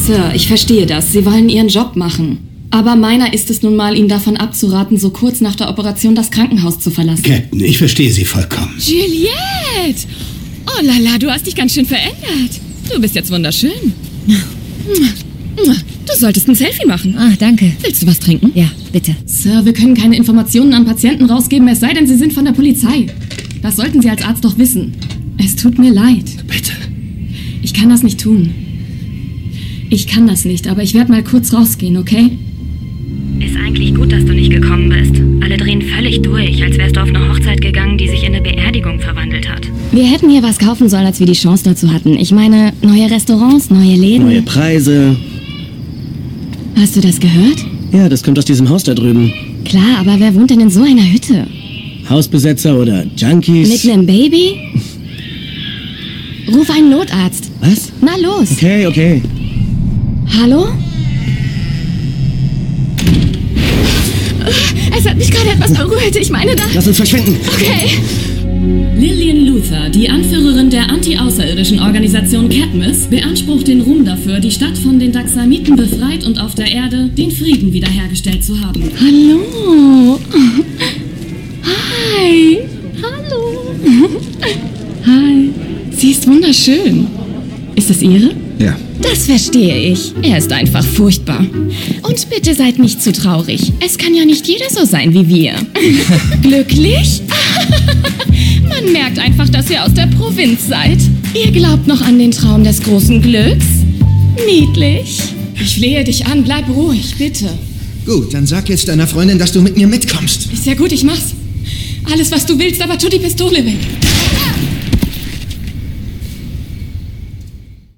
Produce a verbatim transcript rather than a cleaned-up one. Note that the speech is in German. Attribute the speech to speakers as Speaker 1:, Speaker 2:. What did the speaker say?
Speaker 1: Sir, ich verstehe das. Sie wollen Ihren Job machen. Aber meiner ist es nun mal, Ihnen davon abzuraten, so kurz nach der Operation das Krankenhaus zu verlassen.
Speaker 2: Captain, ich verstehe Sie vollkommen.
Speaker 3: Juliette! Oh lala, du hast dich ganz schön verändert. Du bist jetzt wunderschön. Du solltest ein Selfie machen.
Speaker 4: Ah, danke.
Speaker 3: Willst du was trinken?
Speaker 4: Ja, bitte.
Speaker 1: Sir, wir können keine Informationen an Patienten rausgeben, es sei denn, Sie sind von der Polizei. Das sollten Sie als Arzt doch wissen. Es tut mir leid.
Speaker 2: Bitte.
Speaker 1: Ich kann das nicht tun. Ich kann das nicht, aber ich werde mal kurz rausgehen, okay?
Speaker 5: Ist eigentlich gut, dass du nicht gekommen bist. Alle drehen völlig durch, als wärst du auf eine Hochzeit gegangen, die sich in eine Beerdigung verwandelt hat.
Speaker 4: Wir hätten hier was kaufen sollen, als wir die Chance dazu hatten. Ich meine, neue Restaurants, neue Läden.
Speaker 6: Neue Preise.
Speaker 4: Hast du das gehört?
Speaker 6: Ja, das kommt aus diesem Haus da drüben.
Speaker 4: Klar, aber wer wohnt denn in so einer Hütte?
Speaker 6: Hausbesetzer oder Junkies?
Speaker 4: Mit einem Baby? Ruf einen Notarzt.
Speaker 6: Was?
Speaker 4: Na los.
Speaker 6: Okay, okay.
Speaker 4: Hallo?
Speaker 3: Es hat mich gerade etwas berührt. Ich meine, da...
Speaker 6: Lass uns verschwinden.
Speaker 3: Okay.
Speaker 1: Lillian Luther, die Anführerin der anti-außerirdischen Organisation Cadmus, beansprucht den Ruhm dafür, die Stadt von den Daxamiten befreit und auf der Erde den Frieden wiederhergestellt zu haben.
Speaker 4: Hallo. Hi. Hallo.
Speaker 1: Hi. Sie ist wunderschön. Ist das Ihre?
Speaker 2: Ja.
Speaker 3: Das verstehe ich. Er ist einfach furchtbar. Und bitte seid nicht zu traurig. Es kann ja nicht jeder so sein wie wir. Glücklich? Man merkt einfach, dass ihr aus der Provinz seid. Ihr glaubt noch an den Traum des großen Glücks? Niedlich.
Speaker 1: Ich flehe dich an, bleib ruhig, bitte.
Speaker 2: Gut, dann sag jetzt deiner Freundin, dass du mit mir mitkommst.
Speaker 1: Ist ja gut, ich mach's. Alles, was du willst, aber tu die Pistole weg.